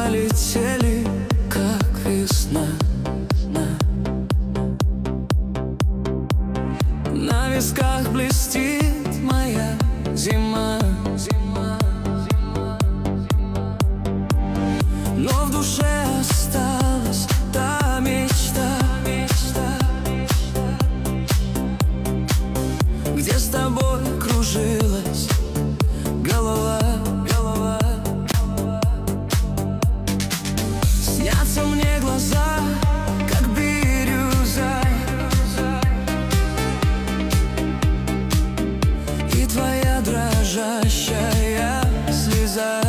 полетели, как весна. На висках блестит моя зима, но в душе осталась та мечта, где с тобой кружилась голова. Снятся мне глаза, как бирюза, и твоя дрожащая слеза.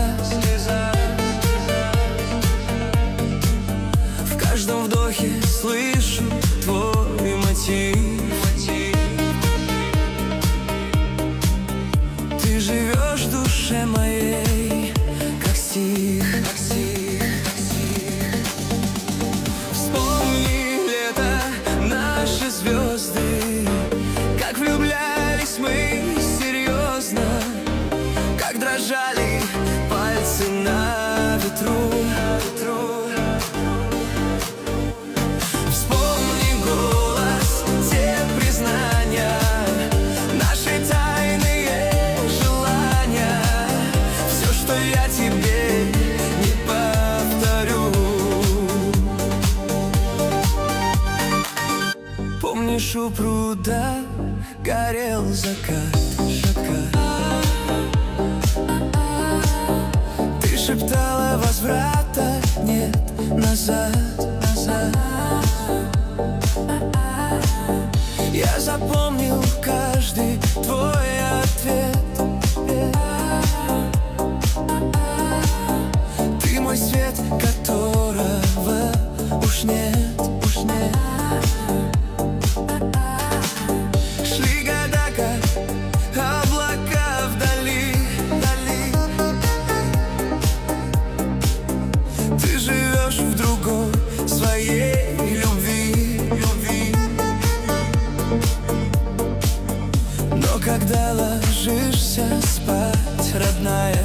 В каждом вдохе слышу твой мотив. Ты живешь в душе моей, как стих. Вспомни лето, наши звезды, как влюблялись мы серьезно, как дрожали пальцы на ветру. Вспомни голос, те признания, наши тайные желания, все, что я тебе не повторю. Помнишь, у пруда горел закат, ты шептала: возврата нет назад. Я запомнил каждый твой ответ. Ты мой свет, которого уж нет. Шли года, как облака вдали. Ты живешь в другой своей любви. Но когда ложишься спать, родная,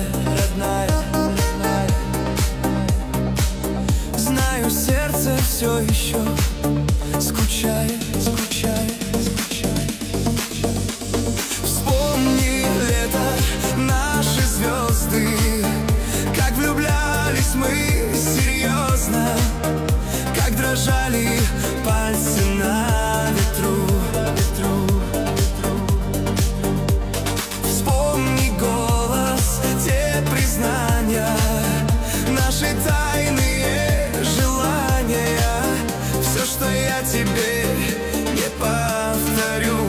знаю, сердце все еще скучает. Вспомни лето, наши звезды, как влюблялись мы серьезно, как дрожали пальцы на ветру. Вспомни голос, те признания, наши тайные желания, все, что я тебе не повторю.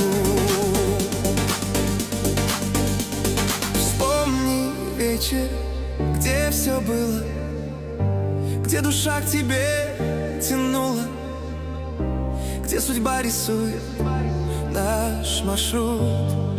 Вспомни вечер, где все было, где душа к тебе тянула, где судьба рисует наш маршрут.